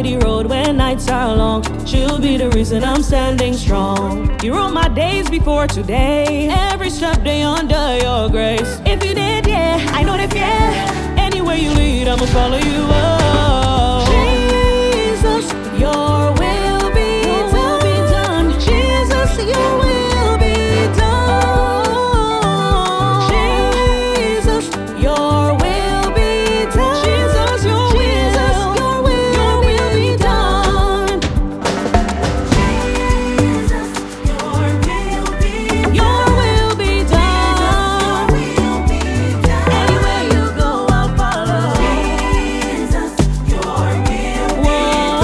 steady road when nights are long. She'll be the reason I'm standing strong. You wrote my days before today, every step day under your grace. If you did, yeah, I know that, yeah. Anywhere you lead, I'ma follow you. Oh, Jesus, your will be done. Jesus, your will be done. Jesus, your will be done. Jesus, your will be done. Jesus, your will be done. Anywhere you go, I'll follow. Jesus, your will be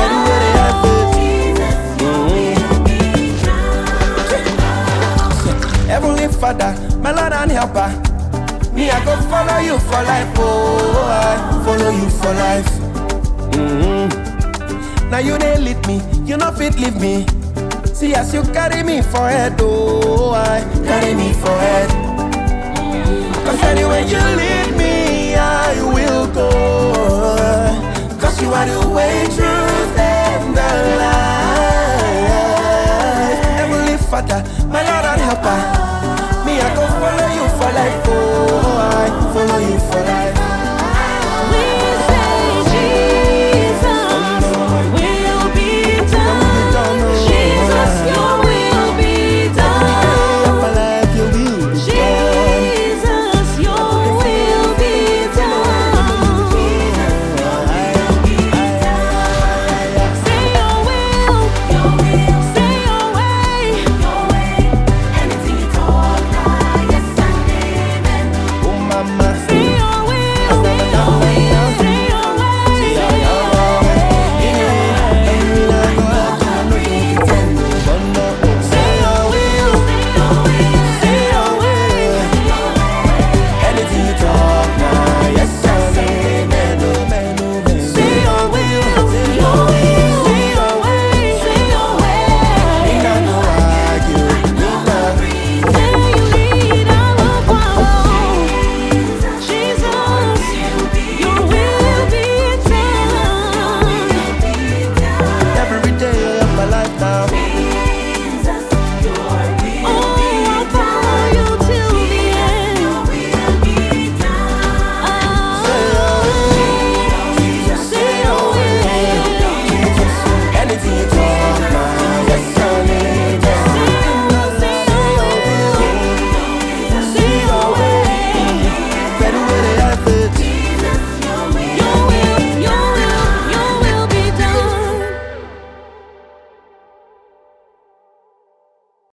done. Heavenly Father, my Lord and Helper, me I go follow you for life, oh, I follow you for life. Now you they lead me, you know fit leave me. See as you carry me for head, oh, I carry me for head. Cause anywhere you lead me, I will go. Cause you are the way, truth, and the life. Heavenly Father, my Lord and Helper,